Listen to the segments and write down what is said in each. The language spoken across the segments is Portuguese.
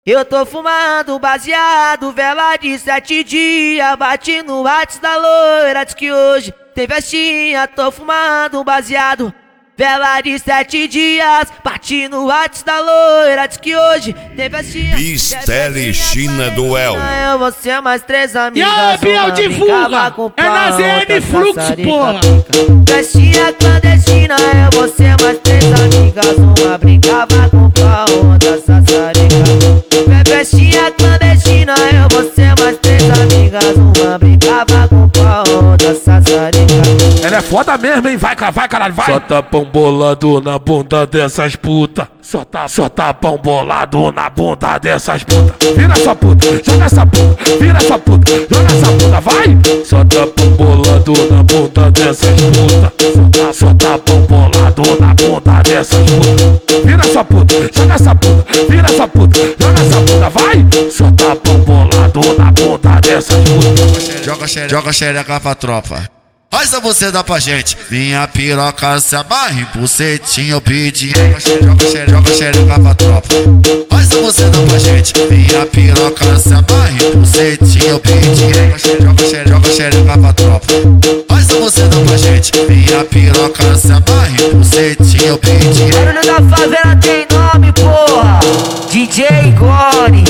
Eu tô fumando baseado, vela de 7 dias. Bati no WhatsApp da loira, diz que hoje tem festinha. Tô fumando baseado, vela de 7 dias. Bati no WhatsApp da loira, diz que hoje tem festinha. Bistele China do El. Eu, você mais 3 amigas. E aí, Biel, divulga! É na ZN Fluxo, porra! Festinha clandestina, eu, você mais 3 amigas. Uma brincava com pau, outra sassarica. Festinha clandestina, eu, você mais 3 amigas. Uma brincava com pau, outra sassarica. Ela é foda mesmo, hein? Vai, caralho, vai! Só tapão bolado na bunda dessas puta. Só tapão bolado na bunda dessas puta. Vira sua puta, joga essa puta, vira sua puta, joga essa puta, vai! Só tapão bolado na bunda dessas puta. Só tapão bolado na bunda dessas puta. Vira sua puta, joga essa puta, vira sua puta, joga essa puta, vai! Só tapão bolado na bunda dessas puta. Joga xereca pra tropa. Faz a você dá pra gente. Minha piroca se amarra em bucetinho, eu pedi. Joga xereca pra tropa. Faz a você dá pra gente. Minha piroca se amarra em bucetinho, eu pedi. Joga xereca pra tropa. Faz a você dá pra gente. Minha piroca se amarra em bucetinho, eu pedi. Barulho da favela tem nome, porra. DJ Gore.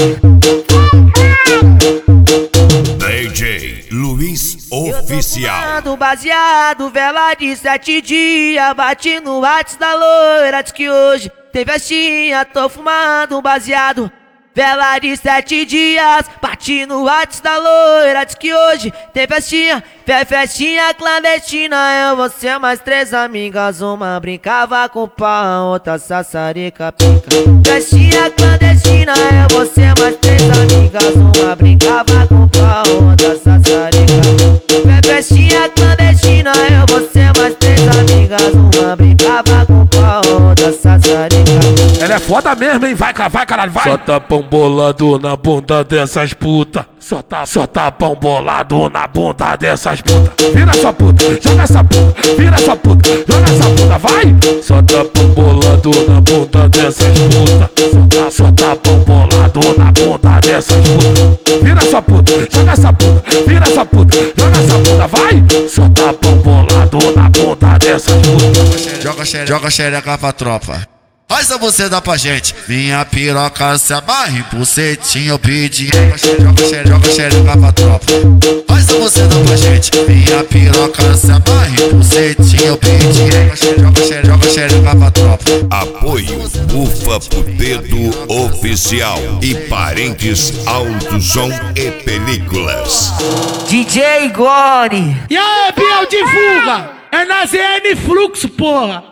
DJ Luiz Oficial. Fumando baseado, vela de 7 dias. Bati no WhatsApp da loira, diz que hoje tem festinha. Tô fumando baseado, vela de 7 dias. Bati no WhatsApp da loira, diz que hoje tem festinha. Festinha clandestina, eu, você mais 3 amigas. Uma brincava com pau, outra sassarica pica. Festinha clandestina, eu, você mais 3 amigas. Uma brincava com pau, outra sassarica. Festinha clandestina, eu, você mais 3 amigas. Uma brincava com pau, outra sassarica. Ela é foda mesmo, hein? Vai, caralho, vai! Só tapão bolado na bunda dessas puta. Só tapão bolado na bunda dessas puta. Vira sua puta, joga essa puta, vira sua puta, joga essa puta, vai! Só tapão bolado na bunda dessas puta. Só tapão bolado na bunda dessas puta. Vira sua puta, joga essa puta, vira sua puta, joga essa puta, vai! Só tapão bolado na bunda dessas puta. Joga xereca pra tropa. Faz a você dá pra gente. Minha piroca se amarra em bucetinho, eu pedi. Joga xereca pra tropa. Faz a você dá pra gente. Minha piroca se amarra em bucetinho, eu pedi. Joga xereca pra tropa. Apoio Bufa pro Dedo Oficial e Parentes Autosom e Películas. DJ Gore. E aí, Biel, divulga! É na ZN Fluxo, porra!